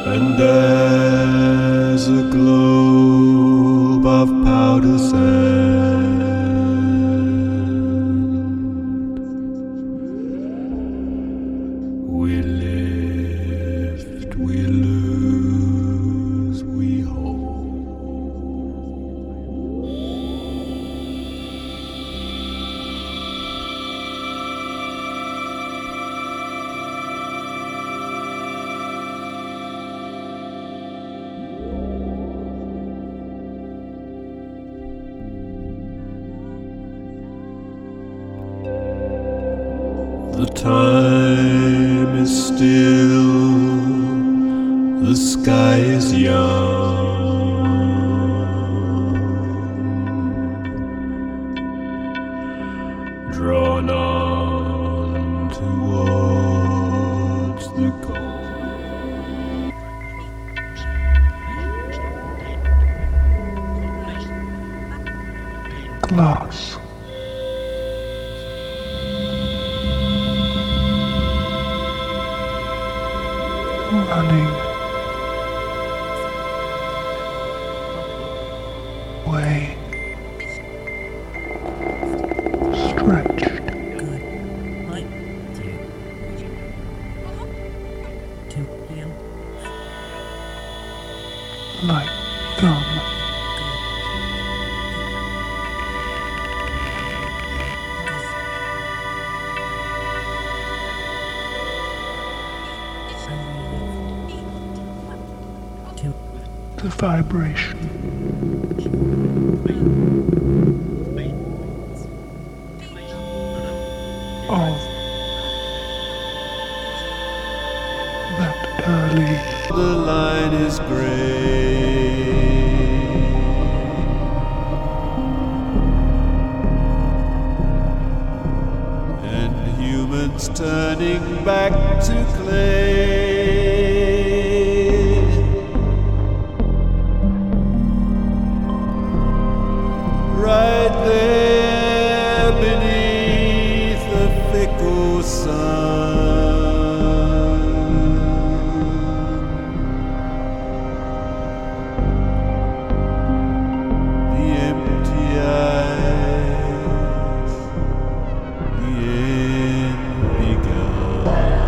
And as a globe of powder sand, we lift, we lose, we hold. The time is still, the sky is young, drawn on towards the goal. Glass. Running away, stretched. Good night, dear. 2 p.m. Like gum. The vibration of that early. The line is gray, and humans turning back to clay. Right there beneath the fickle sun, the empty eyes, the end begun.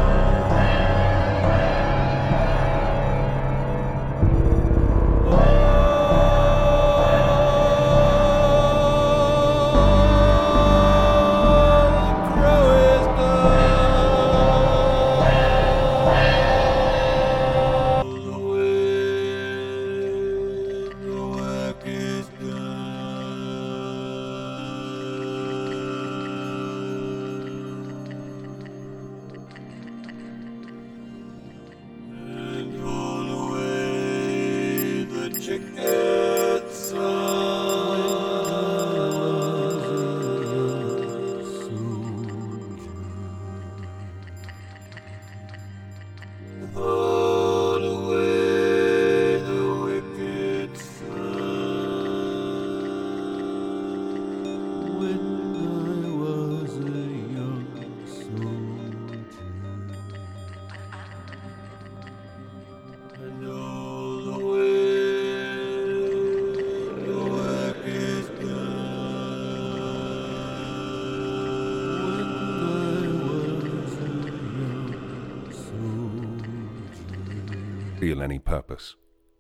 Feel any purpose.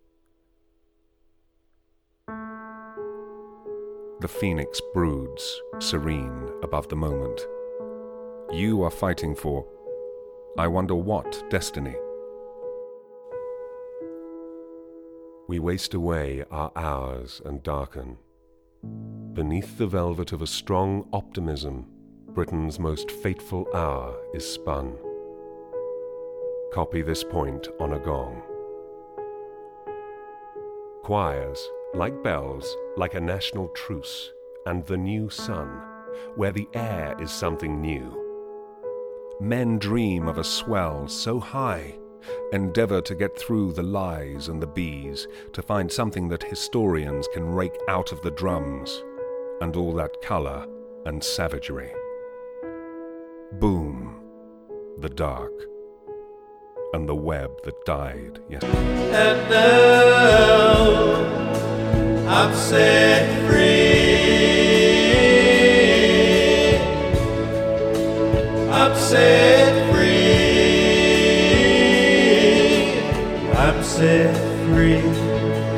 The phoenix broods, serene above the moment. You are fighting for, I wonder what, destiny. We waste away our hours and darken. Beneath the velvet of a strong optimism, Britain's most fateful hour is spun. Copy this point on a gong. Choirs, like bells, like a national truce, and the new sun, where the air is something new. Men dream of a swell so high, endeavor to get through the lies and the bees, to find something that historians can rake out of the drums, and all that color and savagery. Boom, the dark. and the web that died yesterday. And now I'm set free. I'm set free. I'm set free.